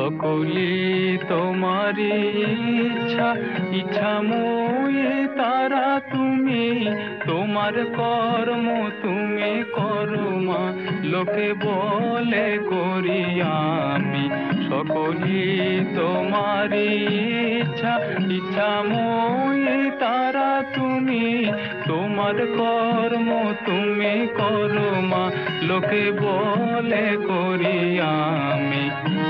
সকলি তোমারি ইচ্ছা, ইচ্ছাময়ী তারা তুমি, তোমার কর্ম তুমি করো মা, লোকে বলে করি আমি। সকলি তোমারি ইচ্ছা, ইচ্ছাময়ী তারা তুমি, তোমার কর্ম তুমি করো মা, লোকে বলে করি আমি।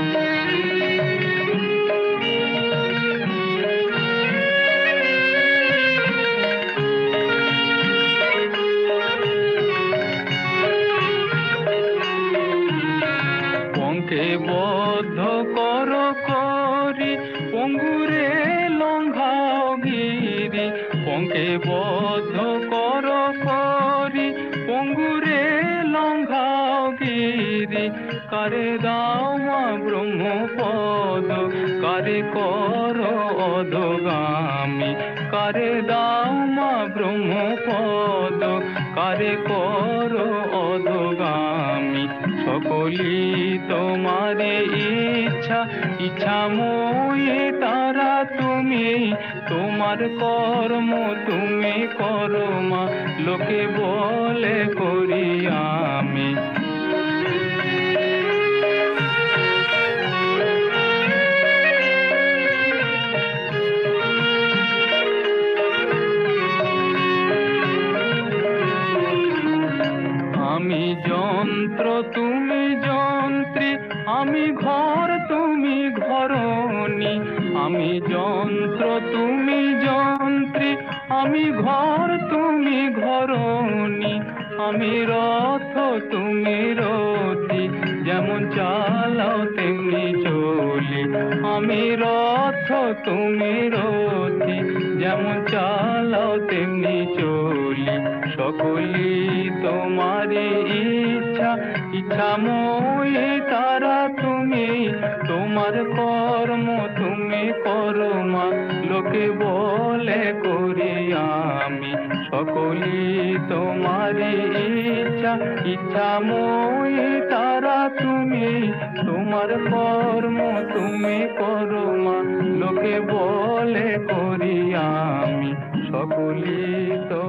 পঙ্কে বদ্ধ করো করি, পঙ্গুরে লঙ্ঘাও গিরি। পঙ্কে বদ্ধ করো করি, পঙ্গুরে লঙ্ঘাও গিরি। কারে দাও মা ব্রহ্মপদ, কারে করো অধগামী। কারে দাও মা ব্রহ্মপদ, কারে করো অধগামী। সকলি তোমারে ইচ্ছা, ইচ্ছাময়ী তারা তুমি, তোমার কর্ম তুমি করো মা, লোকে বলে করি আমি। আমি যন্ত্র তুমি যন্ত্রী, আমি ঘর তুমি ঘরণী। আমি যন্ত্র তুমি যন্ত্রী, আমি ঘর তুমি ঘরণী। আমি রথ তুমি রথী, যেমন চালাও তেমনি চলি। আমি রথ তুমি রথী, যেমন চালাও তেমনি চলি। সকলি তোমারি ইচ্ছা, ইচ্ছাময়ী তারা তুমি, তোমার কর্ম তুমি করো মা, লোকে বলে করি আমি। সকলি তোমারি ইচ্ছা, ইচ্ছাময়ী তারা তুমি, তোমার কর্ম তুমি করো মা, লোকে বলে করি আমি। সকলি তো